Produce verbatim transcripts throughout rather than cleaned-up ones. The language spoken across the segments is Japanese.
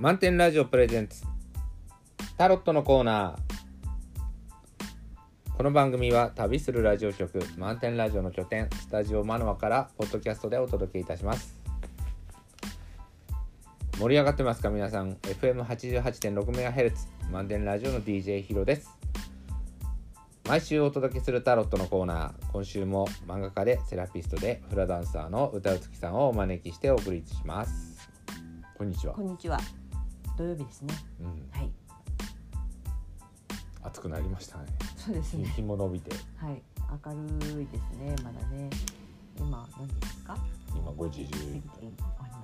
満点ラジオプレゼンツタロットのコーナー。この番組は旅するラジオ局満点ラジオの拠点スタジオマノアからポッドキャストでお届けいたします。盛り上がってますか皆さん。 エフエムはちじゅうはちてんろくメガヘルツ 満点ラジオの ディージェー ヒロです。毎週お届けするタロットのコーナー、今週も漫画家でセラピストでフラダンサーの歌うつきさんをお招きしてお送りします。こんにちは。 こんにちは。土曜日ですね、 うん、 はい。 暑くなりましたね。 そうですね、 日も伸びて、 はい、明るいですね。まだね、今何時ですか？ 今ごじじゅういっぷんあり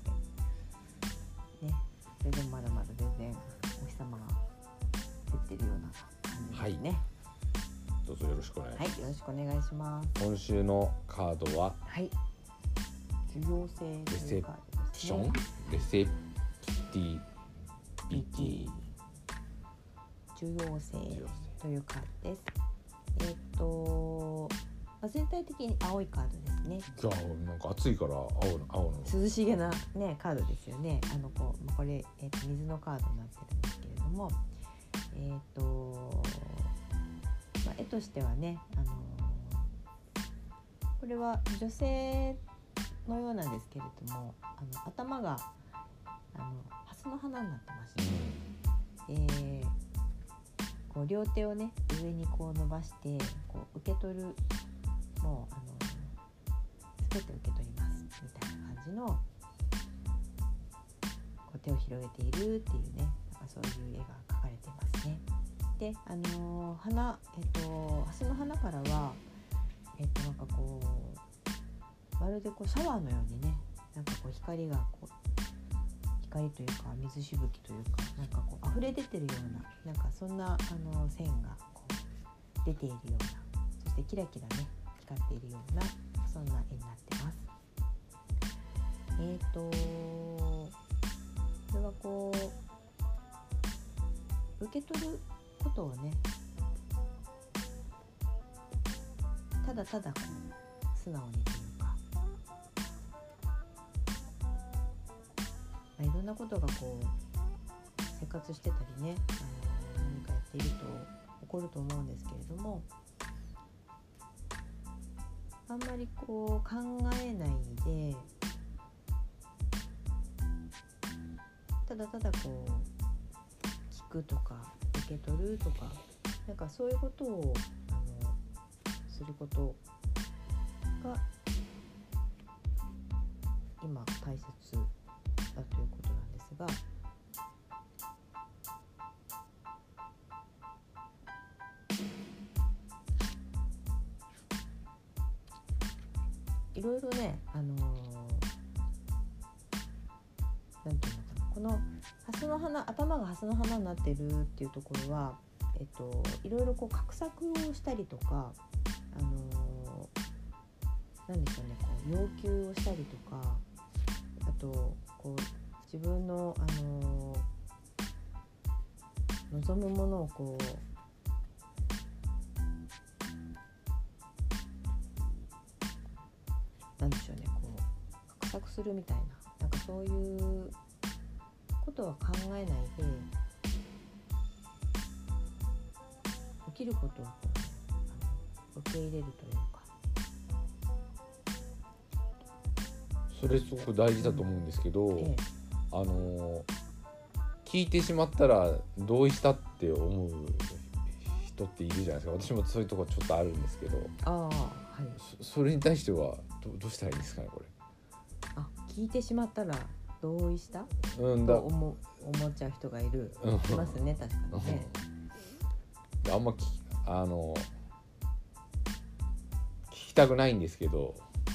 ますね。それでもまだまだ全然お日様が照ってるような感じですね。 はい、どうぞよろしくお願いします。 はい、よろしくお願いします。 今週のカードははい、重要性というカードですね。 レセプティビティ重要性というカードです。えっと、まあ、全体的に青いカードですね。 いやなんか暑いから青の青の涼しげな、ね、カードですよね。あのこう、まあ、これ、えー、と水のカードになってるんですけれども、えっと、まあ、絵としてはね、あのこれは女性のようなんですけれども、あの頭があの蓮の花になってまして、えー、こう両手をね上にこう伸ばしてこう受け取る、もうあの全て受け取りますみたいな感じのこう手を広げているっていうね、なんかそういう絵が描かれてますね。で、あのー、花、えっと蓮の花からはえっとなんかこうまるでこうシャワーのようにね、なんかこう光がこう光というか水しぶきというか、なんかこう溢れ出てるような、なんかそんなあの線がこう出ているような、そしてキラキラね光っているような、そんな絵になってます。えーとこれはこう受け取ることをね、ただただこう素直にというか、いろんなことがこう生活してたりね、あの何かやっていると起こると思うんですけれども、あんまりこう考えないで、ただただこう聞くとか受け取るとか、なんかそういうことをあのすることが今大切だということなんですが、いろいろね、あのー、なんていうのかな、この蓮の花、頭が蓮の花になってるっていうところは、えっと、いろいろこう画策をしたりとか、あのー、なんでしょうね、こう要求をしたりとか、あとこう自分の、あのー、望むものをこうなんでしょうね、こう画策するみたいな、なんかそういうことは考えないで、起きることをこうあの受け入れるというか、 それすごく大事だと思うんですけど、うん、ええ、あの聞いてしまったら同意したって思う人っているじゃないですか。私もそういうところちょっとあるんですけど、 あ、はい、 そ, それに対しては ど, どうしたらいいですかね、これ。 あ、聞いてしまったら同意した、 うん、だと 思, 思っちゃう人がいる、うん、いますね、確かにね、 うん、あんまきあの聞きたくないんですけど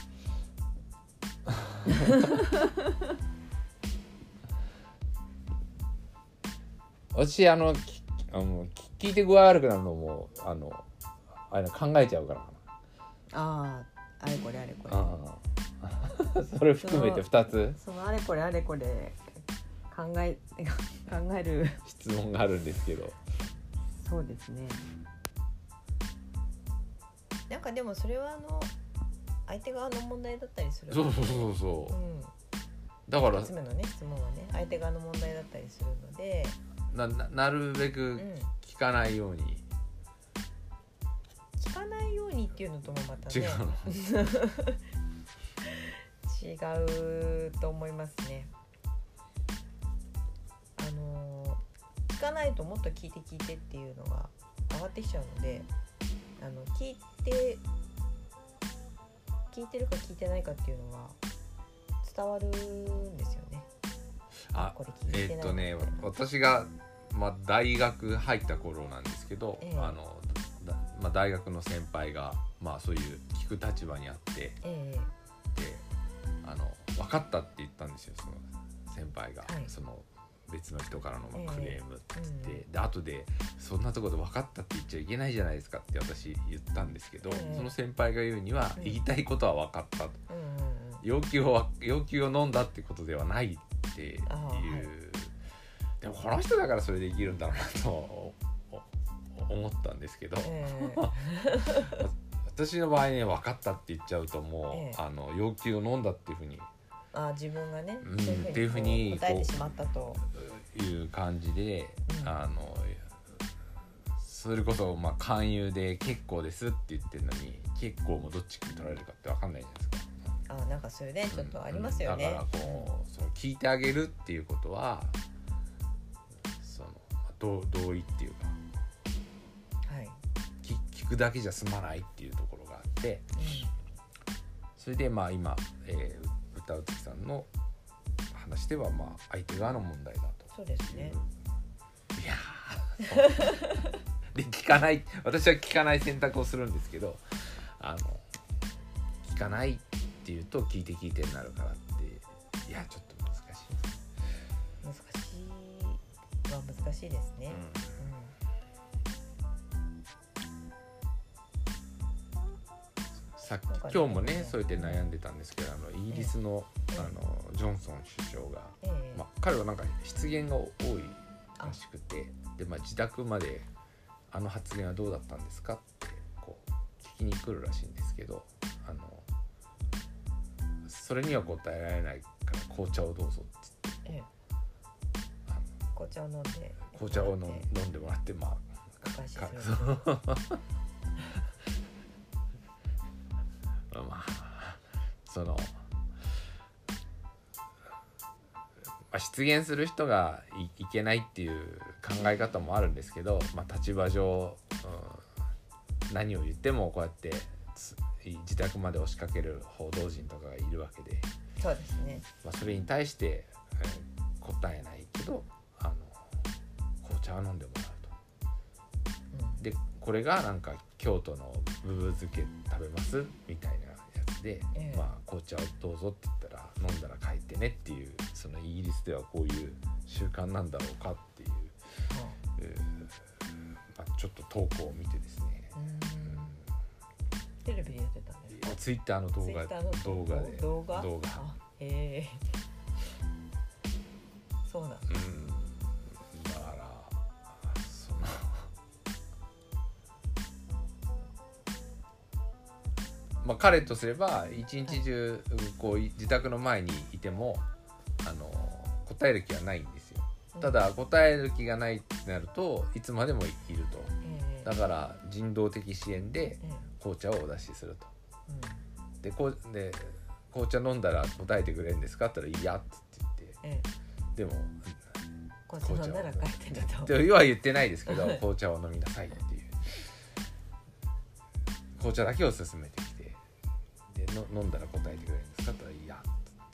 私あのあの聞いて具合悪くなるのもあのあれ考えちゃうからかな。ああ、あれこれあれこれ、 あそれ含めてふたつその、そのあれこれあれこれ考え考える質問があるんですけど。 そうですね。なんかでもそれはあの相手側の問題だったりする。 そうそうそうそう、 うん、 だからふたつめのね質問はね相手側の問題だったりするのでな, な, なるべく聞かないように、うん、 聞かないようにっていうのともまたね違うの違うと思いますね。あの聞かないともっと聞いて聞いてっていうのが上がってきちゃうので、あの聞いて聞いてるか聞いてないかっていうのが伝わるんですよね。 あ、 これ聞いてないえーっとね私が、まあ、大学入った頃なんですけど、 ええあのだまあ、大学の先輩が、まあ、そういう聞く立場にあって、 えであの分かったって言ったんですよ、その先輩が、 はいその別の人からのまあクレームって言って、 ええで後でそんなところで分かったって言っちゃいけないじゃないですかって私言ったんですけど、 ええその先輩が言うには、 うん言いたいことは分かったと、 えうんうんうん要求を要求を飲んだってことではないっていう、 あ、はい、 でもこの人だからそれできるんだろうなと思ったんですけど、 え私の場合ね分かったって言っちゃうともう、 ええあの要求を飲んだっていうふうにあ自分がね、 うんそうっていうふうにこう答えてしまったと、 いう感じで、 うんあのそれこそまあ勧誘で結構ですって言ってるのに結構もどっちに取られるかって分かんないじゃないですか。 あなんかそれねちょっとありますよね、 うんだからこうその聞いてあげるっていうことはその同同意っていうかはい、 聞, 聞くだけじゃ済まないっていうところがあって、それでまあ今、えー、歌うつきさんの話ではまあ相手側の問題だと。 そうですね。 いやで聞かない私は聞かない選択をするんですけど、あの聞かないっていうと聞いて聞いてになるからって、いやちょっと難しい難しいは難しいですね、 うん、さっきなんかね今日もねそうやって悩んでたんですけど、あのイギリスの、 ええあのジョンソン首相が、 うんええまあ、彼はなんか失言が多いらしくて、で、まあ、自宅まであの発言はどうだったんですかってこう聞きに来るらしいんですけど、あのそれには答えられないから紅茶をどうぞってええあの紅茶を飲んで紅茶を飲ん飲んでもらって、まあお返しするまあその、まあ、失言する人が い, いけないっていう考え方もあるんですけど、まあ、立場上、うん、何を言ってもこうやって自宅まで押しかける報道陣とかがいるわけで、 そうですね、 まあ、それに対して、えー、答えないけどあの紅茶を飲んでもらうと。 うん、 でこれがなんか京都のブブ漬け食べますみたいなやつで、 ええまあ、紅茶をどうぞって言ったら飲んだら帰ってねっていう、そのイギリスではこういう習慣なんだろうかっていう、えーまあ、ちょっと投稿を見てですね、 うんうんテレビでやってたんですか？ ツイッターの動画ツイッターの動画で動画動画あへえそうなんだ、 うんだからそのまあ彼とすれば一日中こう自宅の前にいてもあの答える気はないんですよ。ただ答える気がないってなるといつまでもいると。 えーだから人道的支援でえー紅茶をお出しすると。 うんでこうで紅茶飲んだら答えてくれるんですかって言ったらいやって言ってえーでも紅茶飲んだら帰ってるとでは言ってないですけど紅茶を飲みなさいっていう紅茶だけを勧めてきてでの飲んだら答えてくれるんですかって言ったらいやって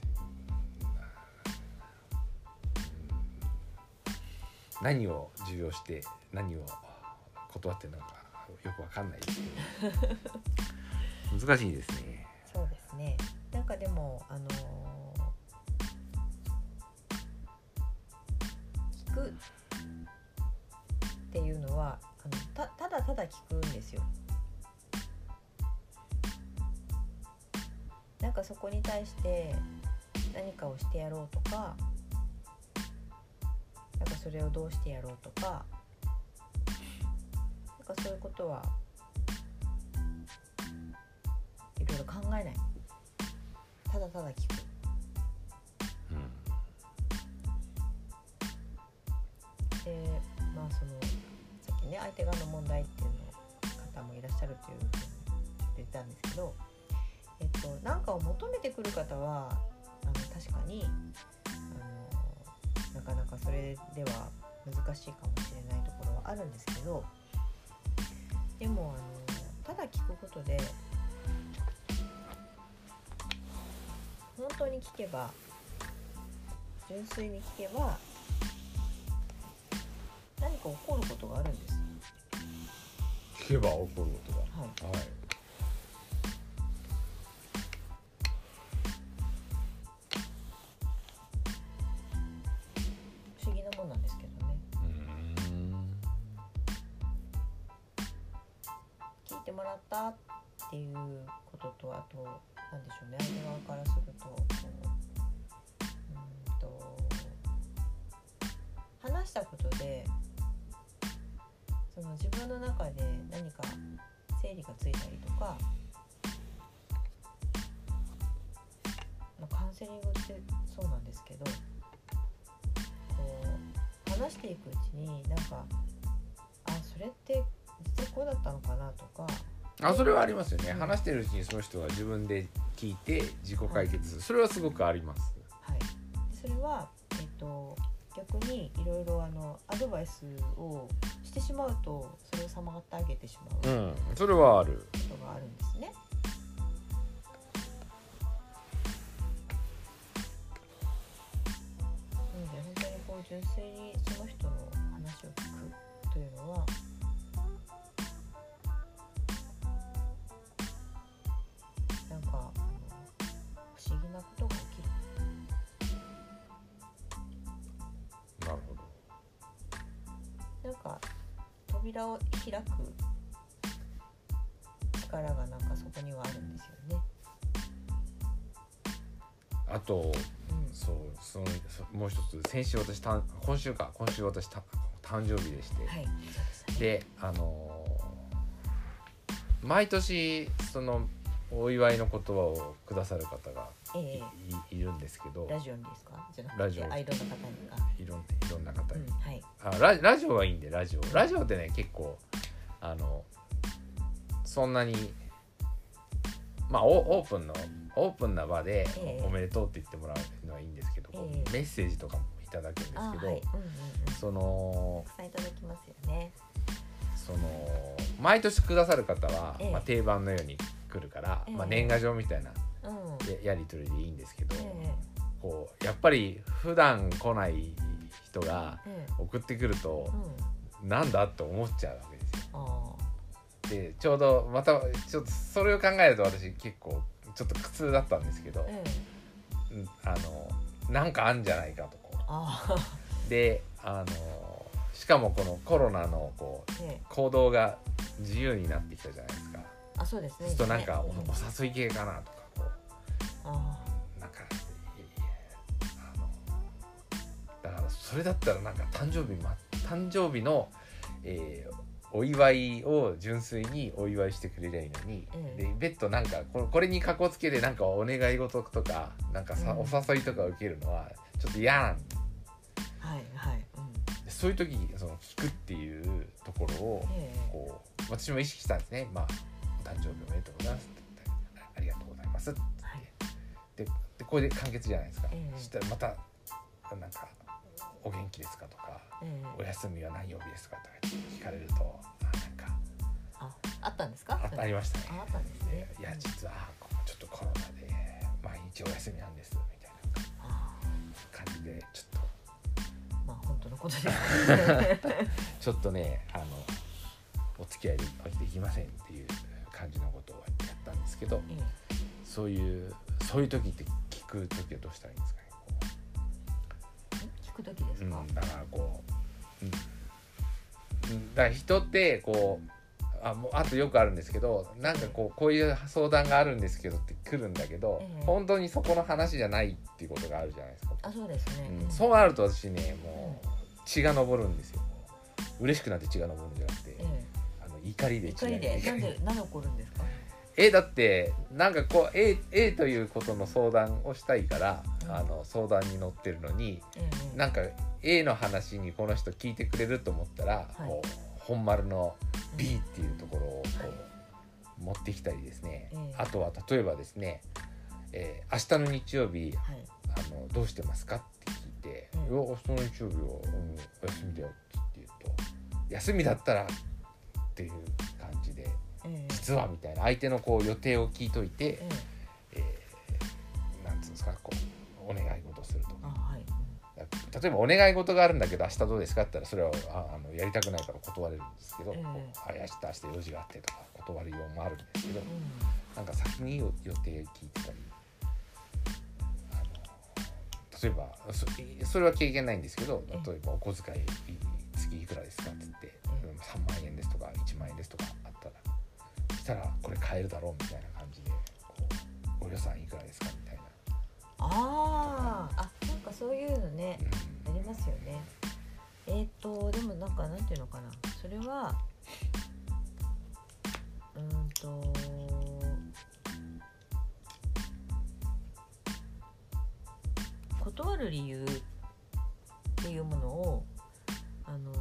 言って何を重要して何を断ってるのかよくわかんないですけど難しいですね。 そうですね。なんかでもあのー、聞くっていうのはあの た, ただただ聞くんですよ。なんかそこに対して何かをしてやろうとか、なんかそれをどうしてやろうとか、なんかそういうことはいろいろ考えない。ただただ聞く、 うんでまあそのさっきね相手側の問題っていうの方もいらっしゃるというふうに言ったんですけど、えっと何かを求めてくる方はあの確かにあのなかなかそれでは難しいかもしれないところはあるんですけど、でもあのただ聞くことで本当に聞けば、純粋に聞けば何か起こることがあるんです。 聞けば起こることが、 はい、 はい、 不思議なもんなんですけどね。 うーん聞いてもらったっていうことと、あとなんでしょうね、相手側からするとこううんと話したことでその自分の中で何か整理がついたりとか、まあ、カウンセリングってそうなんですけど、こう話していくうちになんかあそれって実はこうだったのかなとか、 あ、それはありますよね、 うん、 話してるうちにその人が自分で聞いて自己解決する、それはすごくあります。 はい、でそれは、えっと、逆にいろいろあのアドバイスをしてしまうとそれを妨ってあげてしまう、 うん、それはあることがあるんですね。なので本当にこう純粋にその人の話を聞くというのはなんかあの不思議なことが起きる。 なるほど。 なんか扉を開く力がなんかそこにはあるんですよね。 あと、 うん、 そうそのそもう一つ、先週私た今週か今週私た誕生日でして、 はい、そうですね。 であのー毎年そのお祝いの言葉をくださる方が い,、 ええ、 い, いるんですけど、 ラジオにですか？じゃなくてラジオアイドルの方にか。 いろんいろんな方に、 うん、はい。 あ ラ, ラジオはいいんで、ラジオラジオってね結構あのそんなにまあオープンのオープンな場でええおめでとうって言ってもらうのはいいんですけど、こうええメッセージとかもいただくんですけど、 あ、はい、うんうんうん、 そのたくさんいただきますよね。 その毎年くださる方は、 ええまあ、定番のように来るから、 ええまあ、年賀状みたいなうん、 や, やり取りでいいんですけど、 えこうやっぱり普段来ない人がえええ送ってくると、 うん、 なんだって思っちゃうわけですよ。 あでちょうどまたちょっとそれを考えると私結構ちょっと苦痛だったんですけど、 ええうん、あのなんかあんじゃないかとこあうで、あのしかもこのコロナのこうええ行動が自由になってきたじゃないですか。 あ、そうですね。 そうするとなんかお,、 うん、 お誘い系かなとかこあうなんかあのだからそれだったらなんか誕生日、ま、誕生日の、えーお祝いを純粋にお祝いしてくれりゃいいのに、 うん、 で別途なんかこれ、これにかこつけてなんかお願い事とかなんかさ、 うん、 お誘いとか受けるのはちょっと嫌なんで、 はいはい、うん、 そういう時その聞くっていうところをええこう私も意識したんですね。まあお誕生日おめでとうございますって言って、ありがとうございますって言って、ででこれで完結じゃないですか。 ええそしたらまたなんかお元気ですかとか、 ええお休みは何曜日ですかとか聞かれると、あなんかあ、あったんですか？ あありましたね。 あ、あったんですね。 いや実はちょっとコロナで毎日お休みなんですみたいなあ感じでちょっまあ本当のことですね。 とちょっとねあのお付き合いでできませんっていう感じのことをやったんですけど、 ええ、 そういうそういう時って聞く時はどうしたらいいんですかね。 聞く時ですか？ うん、だからこう、うん、だから人ってこうあもうあとよくあるんですけど、なんかこうこういう相談があるんですけどって来るんだけど、 ええ、 本当にそこの話じゃないっていうことがあるじゃないですか。 あ、そうですね。 うん、そうなると私ねもう血が昇るんですよ。嬉しくなって血が昇るんじゃなくて、 ええ、 あの怒りで血が怒りでなんで何で起こるんですか？ えだってなんかこう A, A ということの相談をしたいからあの相談に乗ってるのに、 ええ、 なんか A の話にこの人聞いてくれると思ったら、はい、こう本丸の B っていうところをこう、はい、持ってきたりですね、ええ、あとは例えばですね、えー、明日の日曜日、はい、あのどうしてますかって聞いて、ええ、いや明日の日曜日は、うん、休みだよって言うと、休みだったらっていう感じで、ええ、実はみたいな相手のこう予定を聞いといて、えええー、なんつうんですか、こうお願い事すると。あ、はい、例えばお願い事があるんだけど明日どうですかって言ったら、それは あ, あのやりたくないから断れるんですけど、えー、あ明日明日用事があってとか断るようもあるんですけど、うん、なんか先に予定聞いてたり、あの例えば そ, それは経験ないんですけど、例えばお小遣い月いくらですかって言って、えー、さんまんえんですとかいちまんえんですとかあったら、したらこれ買えるだろうみたいな感じで、こうお予算いくらですかみたいな。 ああ、なんかそういうのね、うん、ありますよね。えーとでもなんかなんていうのかな、それはうーんと断る理由っていうものを、あのー、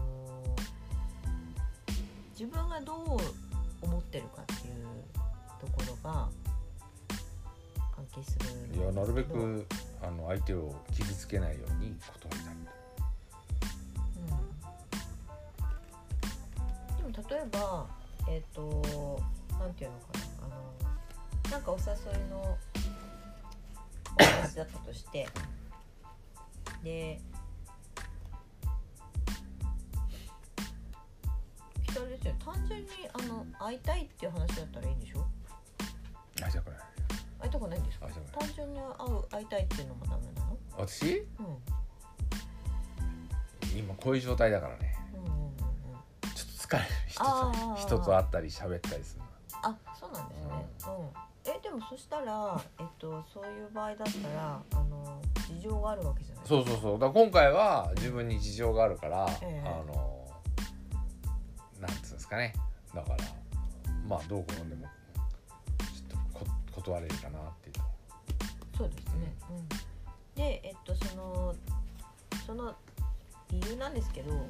自分がどう思ってるかっていうところが関係する。 いや、なるべくあの相手を傷つけないように断りたい。 うん、でも例えばえっ、ー、となんていうのかな、あのなんかお誘いのお話だったとしてで、きっとあれですよ、単純にあの会いたいっていう話だったらいいんでしょ。 会いたくない。 会いたくないんですか。単純に会う会いたいっていうのもダメなの。 私、 うん、 今こういう状態だからね、うんうんうん、ちょっと疲れる。人と人と会ったり喋ったりするの。 あ、そうなんですね、うんうん、えでもそしたら、えっと、そういう場合だったらあの事情があるわけじゃないですか。 そうそうそう、だから今回は自分に事情があるから、えー、あのなんつうんですかね、だからまあどう転んでもちょっと断れるかなっていう。 そうですね、うん、でえっとそのその理由なんですけど、あの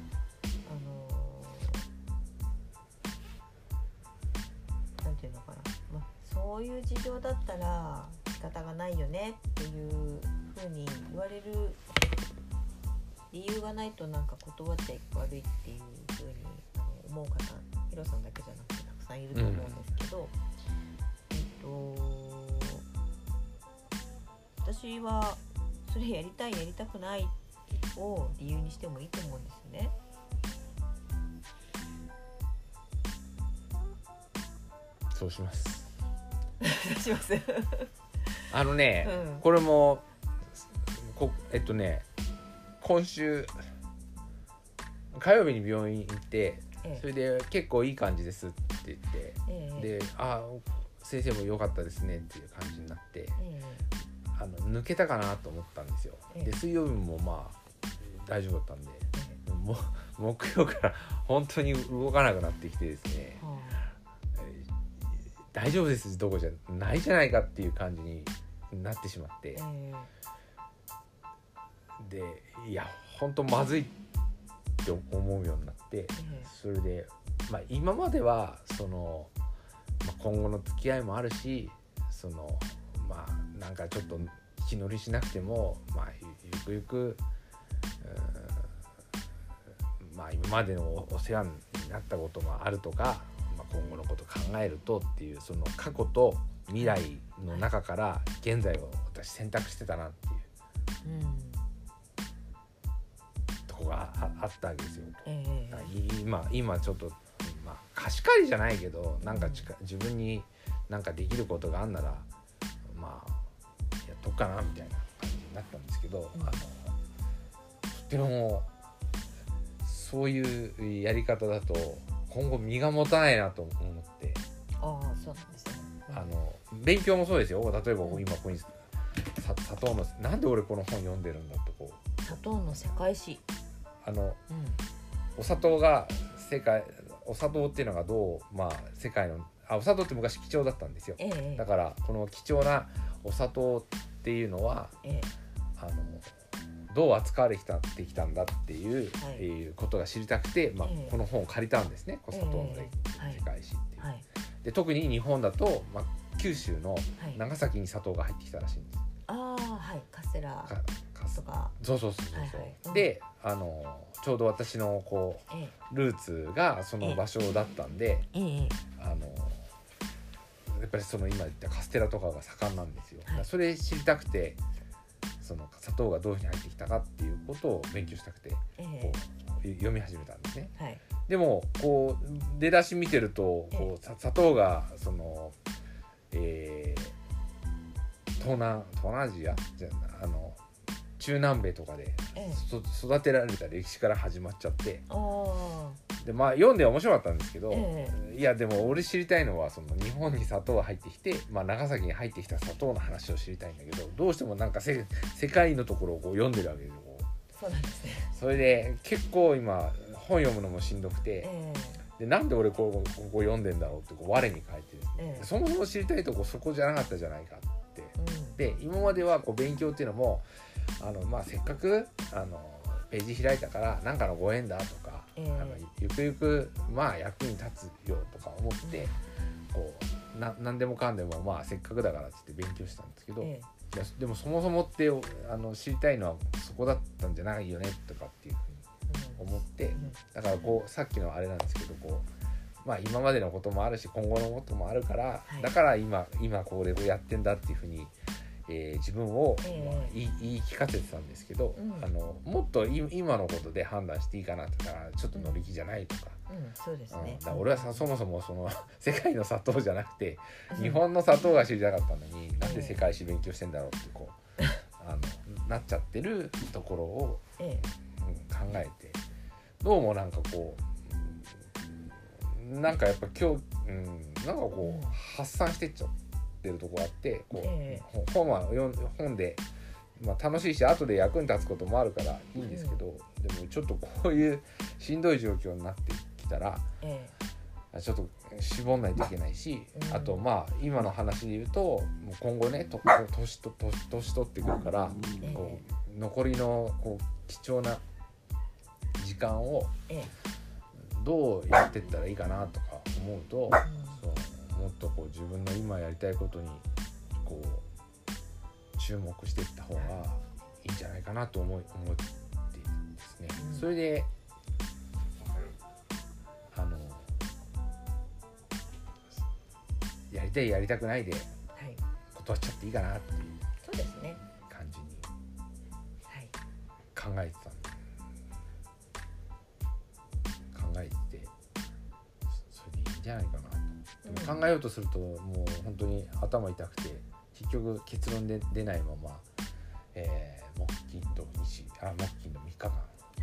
なんていうのかな、まあ、そういう事情だったら仕方がないよねっていう風に言われる理由がないと、なんか断っちゃ悪いっていう風にあの思う方、ヒロさんだけじゃなくてたくさんいると思うんですけど、うん、えっと私はそれやりたいやりたくないを理由にしてもいいと思うんですよね。 そうしますそうしますあのね、うん、これもこえっとね今週火曜日に病院行って、ええ、それで結構いい感じですって言って、ええ、で、あ、先生も良かったですねっていう感じになって、ええ、あの抜けたかなと思ったんですよ、ええ、で水曜日もまあ大丈夫だったんで、ええ、も木曜から本当に動かなくなってきてですね、はあ、えー、大丈夫ですどこじゃないじゃないかっていう感じになってしまって、えー、でいや本当まずいって思うようになって、えー、それで、まあ、今まではその、まあ、今後の付き合いもあるし、そのまあなんかちょっと気乗りしなくても、まあ、ゆくゆくまあ、今までのお世話になったこともあるとか、まあ、今後のことを考えるとっていう、その過去と未来の中から現在を私選択してたなっていう、うん、とこが あ, あったわけですよ、えー、今, 今ちょっと、まあ、貸し借りじゃないけどなんか近、うん、自分になんかできることがあんならまあやっとくかなみたいな感じになったんですけど、うん、あのとてもそういうやり方だと今後身が持たないなと思って。 ああ、そうなんですね、 うん、あの勉強もそうですよ。例えば今ここに砂糖のなんで俺この本読んでるんだとこう砂糖の世界史、 あの、うん、お砂糖が世界お砂糖っていうのがどう、まあ、世界のあお砂糖って昔貴重だったんですよ、ええ、だからこの貴重なお砂糖っていうのは、ええ、 あのどう扱われてきたってきたんだっていう、 はいえーことが知りたくて、まあええこの本を借りたんですね。こう砂糖のええ世界史っていう、 はいで特に日本だと、まあ、九州のはい長崎に砂糖が入ってきたらしいんです。 ああはいカステラかかとかそうそうそうそう、 はいはいうんであのちょうど私のこえうルーツがその場所だったんで、 えええあのやっぱりその今言ったカステラとかが盛んなんですよ、 はいだからそれ知りたくて、その砂糖がどういうふうに入ってきたかっていうことを勉強したくてこえう読み始めたんですね。 はいでもこう出だし見てるとこえうさ砂糖がその、えー、東南東南アジアじゃあの中南米とかでええそ育てられた歴史から始まっちゃって、 ああでまあ読んで面白かったんですけど、 えいやでも俺知りたいのはその日本に砂糖が入ってきて、まあ、長崎に入ってきた砂糖の話を知りたいんだけど、どうしてもなんかせ世界のところをこう読んでるわけですよ。 そうなんですねそれで結構今本読むのもしんどくて、 えでなんで俺こうここ読んでんだろうってこう我に返ってですね、 ええそもそも知りたいとこそこじゃなかったじゃないかって。 えうんで今まではこう勉強っていうのもあの、まあ、せっかくあのページ開いたから何かのご縁だとか、 ええあのゆくゆくまあ役に立つよとか思って、こうな何でもかんでもまあせっかくだからっつって勉強したんですけど、 えいやでもそもそもってあの知りたいのはそこだったんじゃないよねとかっていうふうに思って、 うんだからこうさっきのあれなんですけどこう、まあ、今までのこともあるし今後のこともあるから、 はい、 だから今今これをやってんだっていうふうに、えー自分を、 ええまあ、言い言い聞かせてたんですけど、 うんあのもっとい今のことで判断していいかなって言ったらちょっと乗り気じゃないとか。 うんそうですうん、 ねだから俺はさそもそもその世界の砂糖じゃなくてうん日本の砂糖が知りたかったのに、なんで世界史勉強してんだろうってこうあのなっちゃってるところを、 えうん、考えてどうもなんかこうなんかやっぱ今日、うん、なんかこう発散してっちゃってるところあってこう、 ええ本は読ん本で、まあ、楽しいし後で役に立つこともあるからいいんですけど、でもちょっとこういうしんどい状況になってきたらええちょっと絞んないといけないし、 うんあとまあ今の話で言うともう今後ねと年と年年取ってくるから、 ええこう残りのこう貴重な時間をええどうやっていったらいいかなとか思うと、 うんそうもっとこう自分の今やりたいことにこう注目していった方がいいんじゃないかなと思い思ってですね、 うんそれであのやりたいやりたくないではい断っちゃっていいかなっていうそうですね感じにはい考えてたんで考えてそれでいいんじゃないかなと。でも考えようとするともう本当に頭痛くて結局結論で出ないまま、えー、木金と日あ木金のみっかかん、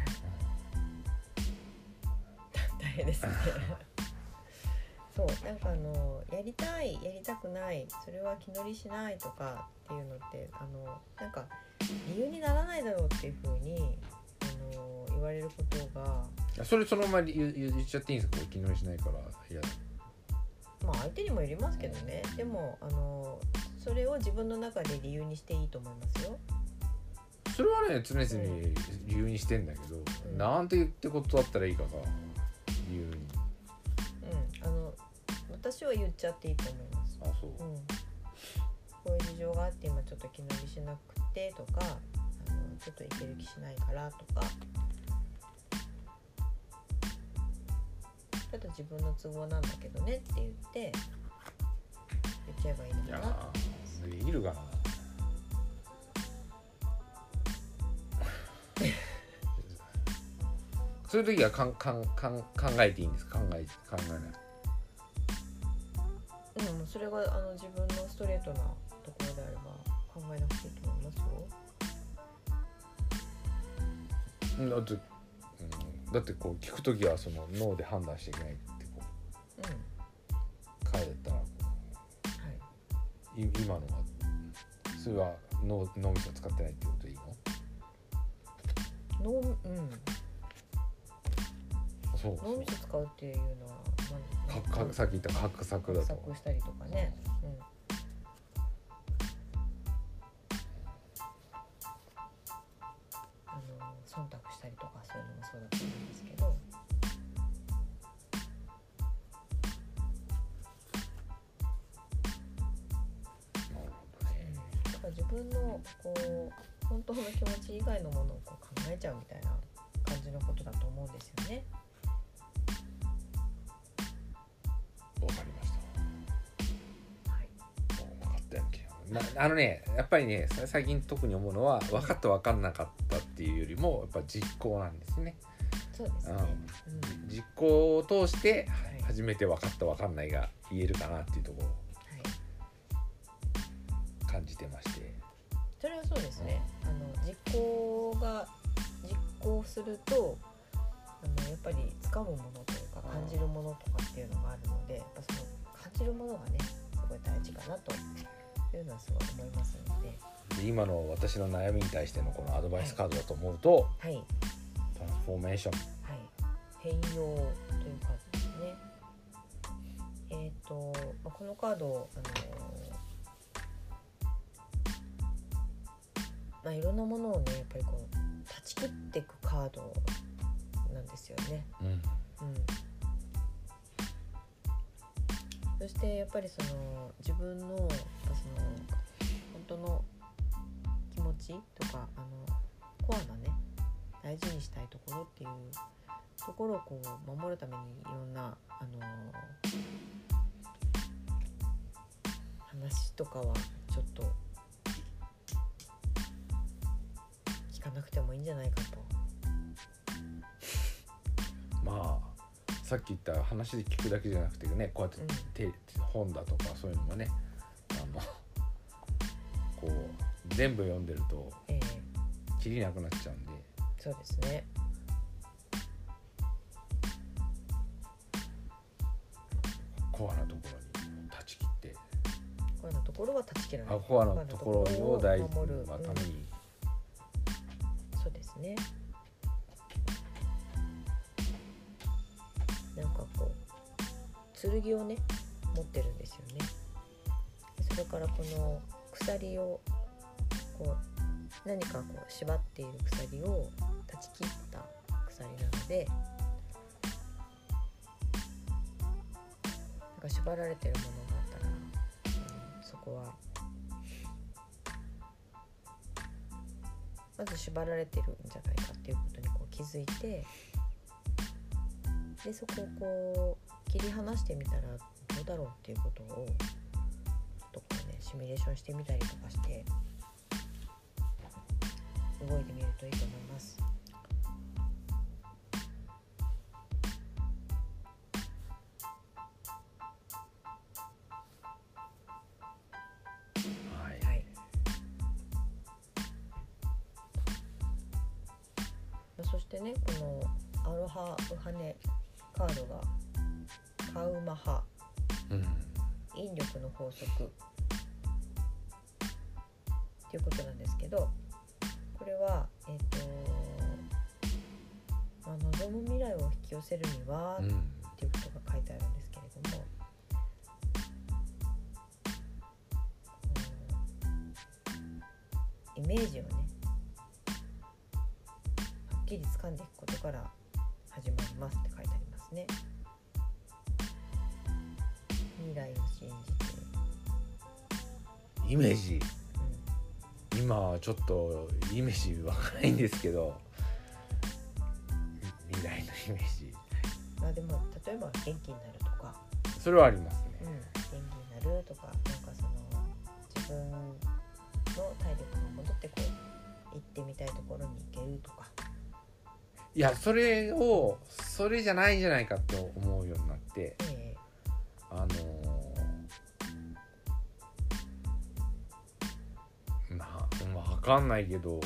大変ですねそうなんかあのやりたいやりたくないそれは気乗りしないとかっていうのってあのなんか理由にならないだろうっていうふうにあの言われることがいやそれそのまま言言言っちゃっていいんですか？気乗りしないからいやまあ相手にもよりますけどね。でもあのそれを自分の中で理由にしていいと思いますよ。 それはね常々理由にしてんだけど、 うん、 なんて言ってことだったらいいかさ理由に。 うんあの私は言っちゃっていいと思います。 あそう。 うん、こういう事情があって今ちょっと気乗りしなくてとか、あのちょっといける気しないからとか。ちょっと自分の都合なんだけどねって言って言っちゃえばいいのいやかなと思いますーできるかなそういう時はかんかんかん考えていいんですか？考え考えないうん、それがあの自分のストレートなところであれば考えなくていいと思いますよ。 うんだって、うん、だってこう聞く時はその脳で判断していけないってこうん、はう書いてたらこうい今のはそれは脳脳みそ使ってないってことでいいの？ 脳、うん、 そうそう脳みそ使うっていうのは何？ かかさっき言った画策だと画策したりとかね。うん、 自分のこう本当の気持ち以外のものをこう考えちゃうみたいな感じのことだと思うんですよね。 わかりました。 はい。 分かったような気がなあのねやっぱりね最近特に思うのは分かった分かんなかったっていうよりもやっぱ実行なんですね。 そうですね。 うん、実行を通して初めて分かった分かんないが言えるかなっていうところを感じてまして、はい、 それはそうですね。うん、あの実行が実行するとあのやっぱり掴むものというか感じるものとかっていうのがあるので、やっぱその感じるものがねすごい大事かなというのはすごい思いますので、 で今の私の悩みに対してのこのアドバイスカードだと思うと、 はい、 トランスフォーメーション、 はい、変容というカードですね。えっと、まあ、このカードあのまあ、いろんなものをねやっぱりこう断ち切っていくカードなんですよね。 うんうん、 そしてやっぱりその自分のやっぱその本当の気持ちとかあのコアなね大事にしたいところっていうところをこう守るためにいろんなあの話とかはちょっと聞かなくてもいいんじゃないかと。 まあさっき言った話で聞くだけじゃなくてね、こうやって、うん、本だとかそういうのもねあのこう全部読んでるとキリなくなっちゃうんで、 えー、そうですね。 コアなところに断ち切って、 コアなところは断ち切らない、 コアなところを大事に守るために、うん、 そうですね。なんかこう剣をね持ってるんですよね。それからこの鎖をこう何かこう縛っている鎖を断ち切った鎖なので、なんか縛られてるものがあったら、うん、そこはまず縛られてるんじゃないかっていうことにこう気づいて、でそこをこう切り離してみたらどうだろうっていうことをちょっとこうねシミュレーションしてみたりとかして動いてみるといいと思います。 はい、 はい、そしてねこのアロハウハネカードがカウマハ、うん、引力の法則っていうことなんですけど、これはえっと、まあ、望む未来を引き寄せるには、うん、っていうことが書いてあるんですけれども、イメージをねはっきり掴んでいくことから始まりますって書いてありますね。未来を信じてイメージ、うん、今はちょっとイメージわからないんですけど、未来のイメージ、 まあでも例えば元気になるとか、 それはありますね、 うん、元気になるとか、なんかその自分の体力が戻ってこう行ってみたいところに行けるとか、 いやそれをそれじゃないんじゃないかと思うようになって、えー、あのー、な分かんないけど、うん、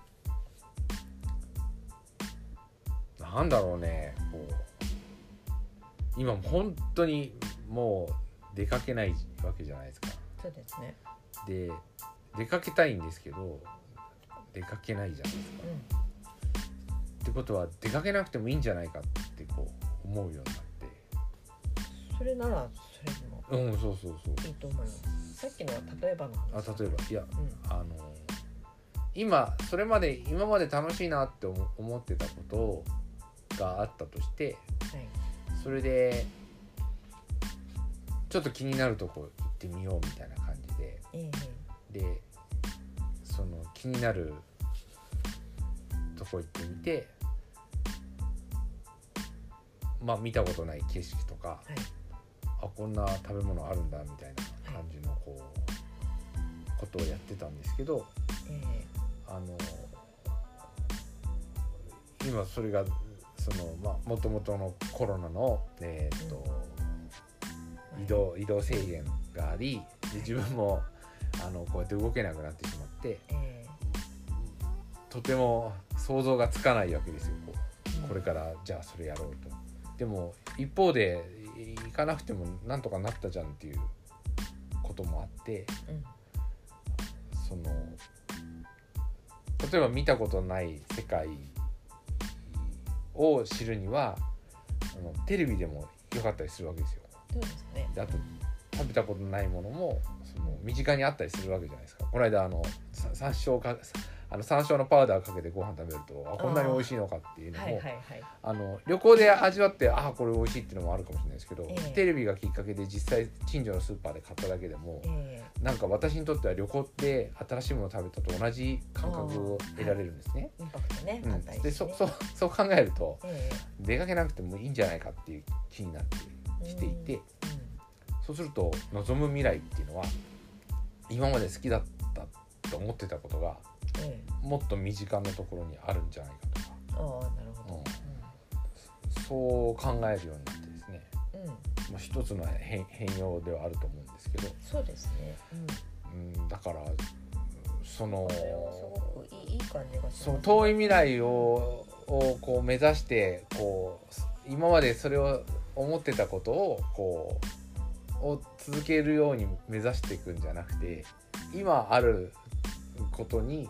なんだろうね、こう今本当にもう出かけないわけじゃないですか。 そうですね。 で出かけたいんですけど出かけないじゃないですか、うん、ってことは出かけなくてもいいんじゃないかってこう思うようになって、 それならそれもうんそうそうそういいと思います。さっきのは例えばの話、 あ例えばいや、うん、あの今それまで今まで楽しいなって思ってたことがあったとして、はい、それでちょっと気になるとこ行ってみようみたいな感じで、えー、で気になるとこ行ってみて、まあ見たことない景色とか、 はい、 あこんな食べ物あるんだみたいな感じのこうことをやってたんですけど、 えあの今それがそのまあ元々のコロナのえー、っと、うん、移動移動制限があり、で自分もあのこうやって動けなくなってしまって、 えー、とても想像がつかないわけですよ。こうこれからじゃあそれやろうと。でも一方で行かなくてもなんとかなったじゃんっていうこともあって、 うん、 その例えば見たことない世界を知るにはあのテレビでも良かったりするわけですよ。 そうですね。 であと食べたことないものもその身近にあったりするわけじゃないですか。この間あの山椒かあの山椒のパウダーかけてご飯食べるとあこんなに美味しいのかっていうのも、はいはいはい、あの旅行で味わってあこれ美味しいっていうのもあるかもしれないですけど、えー、テレビがきっかけで実際近所のスーパーで買っただけでも、えー、なんか私にとっては旅行って新しいものを食べたと同じ感覚を得られるんですね。 インパクトね、 うん、 あったりしてね。 で そ, そ, そう考えると、 えー、出かけなくてもいいんじゃないかっていう気になってきていて、うんうん、そうすると望む未来っていうのは今まで好きだったと思ってたことがええ、もっと身近なところにあるんじゃないかとか、 ああなるほど、 うん、そう考えるようになってですね、うんまあ、一つの 変, 変容ではあると思うんですけど、 そうですね、 うんうん、だからそのすごくいい感じがします、ね、 その遠い未来を、をこう目指してこう今までそれを思ってたことをこうを続けるように目指していくんじゃなくて、今あることに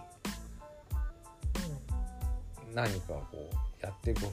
何かこうやっていく、はい、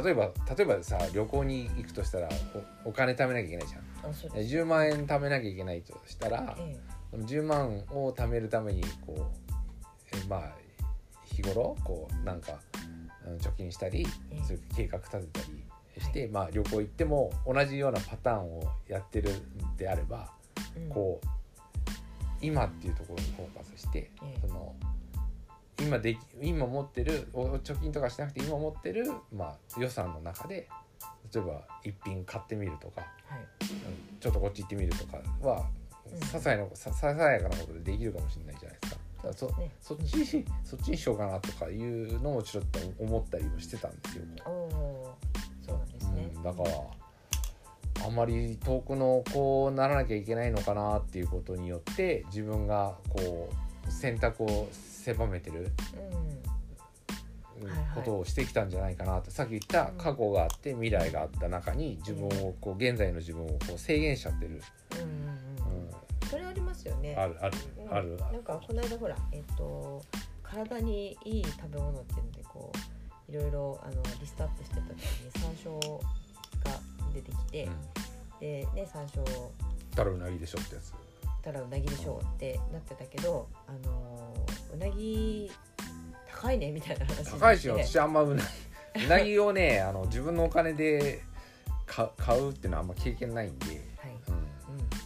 例えば例えばさ旅行に行くとしたら お, お金貯めなきゃいけないじゃん。あそうです。じゅうまんえん貯めなきゃいけないとしたら、ええ、じゅうまんを貯めるためにこうえまあ日頃こうなんか貯金したり、ええ、そういう計画立てたりして、はい、まあ旅行行っても同じようなパターンをやってるんであれば、うん、こう今っていうところにフォーカスして、ええ、その今でき今持ってる貯金とかしなくて今持ってる、まあ、予算の中で例えば一品買ってみるとか、はい、ちょっとこっち行ってみるとかは、うん、些細なささやかなことでできるかもしれないじゃないですか。だから そ, ね、そっちそっちにしようかなとかいうのをちょっと思ったりもしてたんですよ。 おそうなんですね、 うん、だからあんまり遠くのこうならなきゃいけないのかなっていうことによって自分がこう選択を狭めてる、うんはいはい、ことをしてきたんじゃないかなと。さっき言った過去があって未来があった中に自分をこう現在の自分をこう制限しちゃってる、うんうんうんうん、それありますよね。 あるある、うん、ある。 なんかこの間ほら、えっと、体にいい食べ物っていうのでこういろいろあのリストアップしてた時に山椒が出てきて、うん、でね山椒たらうなぎでしょってやつたらうなぎでしょってなってたけど、あのうなぎ高いねみたいな話になって。 高いし私あんまうなぎうなぎをねあの自分のお金で買うっていうのはあんま経験ないんで、はいうんうん、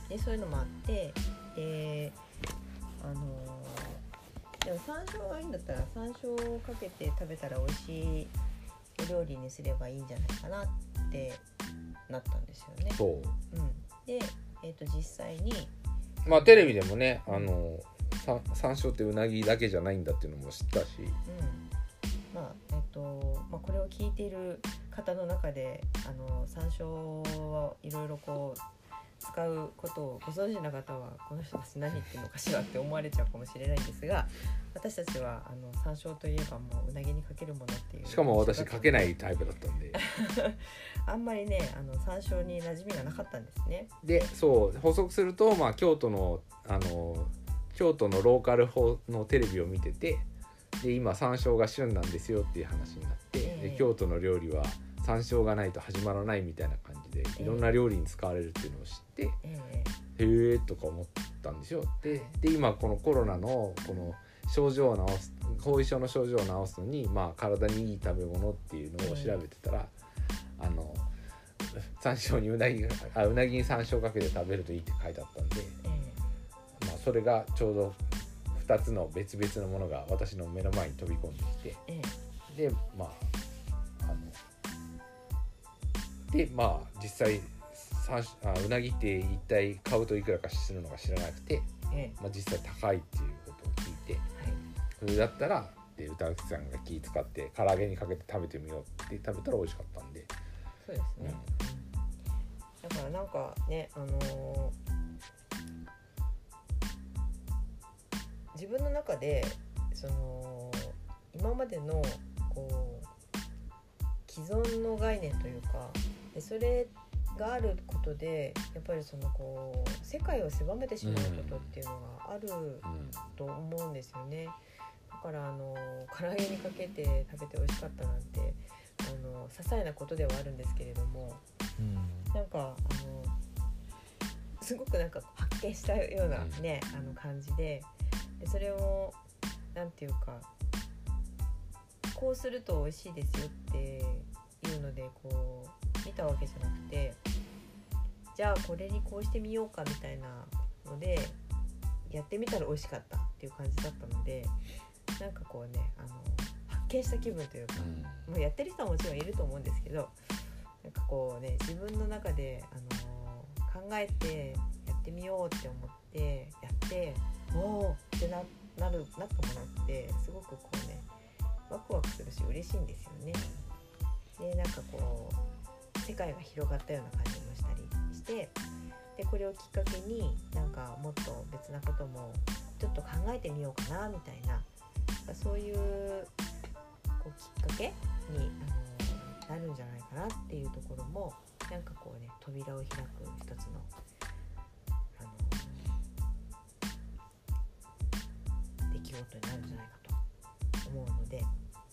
でそういうのもあってであのでも山椒がいいんだったら山椒をかけて食べたら美味しいお料理にすればいいんじゃないかなってなったんですよね。 そう、 うん、で、えーと、実際にまあテレビでもねあの山椒ってうなぎだけじゃないんだっていうのも知ったし、うん、 まあえっ、ー、と、まあ、これを聞いている方の中であの山椒をいろいろこう使うことをご存知な方はこの人たち何言ってるのかしらって思われちゃうかもしれないんですが、私たちはあの山椒といえばもううなぎにかけるものっていう。 しかも私かけないタイプだったんであんまりねあの山椒に馴染みがなかったんですね。 でそう補足すると、まあ、京都のあの京都のローカルのテレビを見ててで今山椒が旬なんですよっていう話になって、えー、で京都の料理は山椒がないと始まらないみたいな感じでいろんな料理に使われるっていうのを知って、えー、へえとか思ったんですよ。で、で今このコロナのこの症状を治す後遺症の症状を治すのに、まあ、体にいい食べ物っていうのを調べてたら、えー、あの山椒にうなぎあうなぎに山椒かけて食べるといいって書いてあったんで、えーまあ、それがちょうどふたつの別々のものが私の目の前に飛び込んできて、 えでまああのでまあ実際あうなぎって一体買うといくらかするのか知らなくて、 ええまあ、実際高いっていうことを聞いて、 はいそれだったらで歌うさんが気使って唐揚げにかけて食べてみようって食べたら美味しかったんで、 そうですね、うん、だからなんかね、あのー、自分の中でその今までのこう既存の概念というかで、それがあることでやっぱりそのこう世界を狭めてしまうことっていうのがあると思うんですよね。だからあの唐揚げにかけて食べて美味しかったなんてあの些細なことではあるんですけれども、うん、なんかあのすごくなんか発見したようなね、うん、あの感じで、でそれをなんていうかこうすると美味しいですよっていうのでこう見たわけじゃなくて、じゃあこれにこうしてみようかみたいなのでやってみたら美味しかったっていう感じだったので、なんかこうねあの発見した気分というか、うん、もうやってる人はもちろんいると思うんですけど、なんかこうね自分の中であの考えてやってみようって思ってやっておーって な, なるなったものってすごくこうねワクワクするし嬉しいんですよね。でなんかこう世界が広がったような感じもしたりして、でこれをきっかけになんかもっと別なこともちょっと考えてみようかなみたいな、そういうこうきっかけにあのなるんじゃないかなっていうところもなんかこうね扉を開く一つのあの出来事になるんじゃないかと思うので、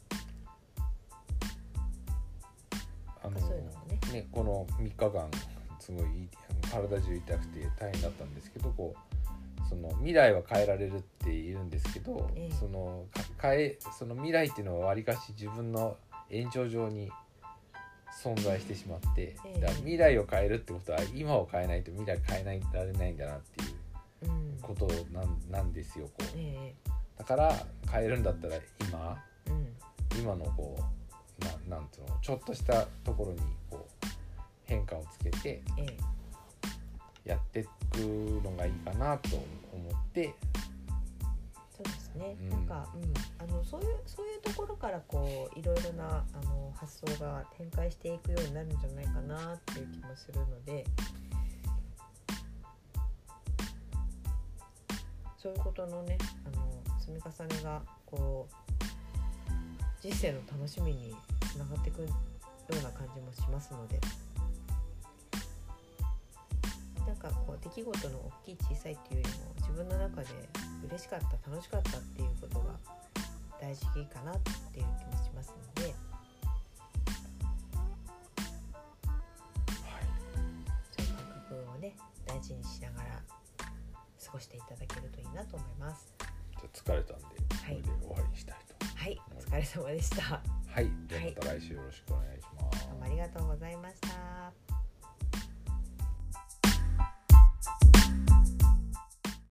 あのそういうのもねねこのみっかかんすごい体中痛くて大変だったんですけど、こうその未来は変えられるって言うんですけど、ええ、その変えその未来っていうのはわりかし自分の延長上に存在してしまって、ええ、だから未来を変えるってことは今を変えないと未来変えられないんだなっていうことなん、うん、なんですよこう、ええ、だから変えるんだったら今、うん、今のこう な, なんていうのちょっとしたところにこう変化をつけて、ええやっていくのがいいかなと思って。 そうですね、うん、なんか、うん、あのそういうそういうところからこういろいろなあの発想が展開していくようになるんじゃないかなっていう気もするので、そういうことのねあの積み重ねがこう人生の楽しみにつながっていくような感じもしますので、なんかこう出来事の大きい小さいっていうよりも自分の中で嬉しかった楽しかったっていうことが大事かなっていう気もしますので、はい、そういう感覚をね大事にしながら過ごしていただけるといいなと思います。 じゃ疲れたんで、はい、これで終わりにしたいと。 はい、お疲れ様でした。 はい、ではまた来週よろしくお願いします。 どうもありがとうございました。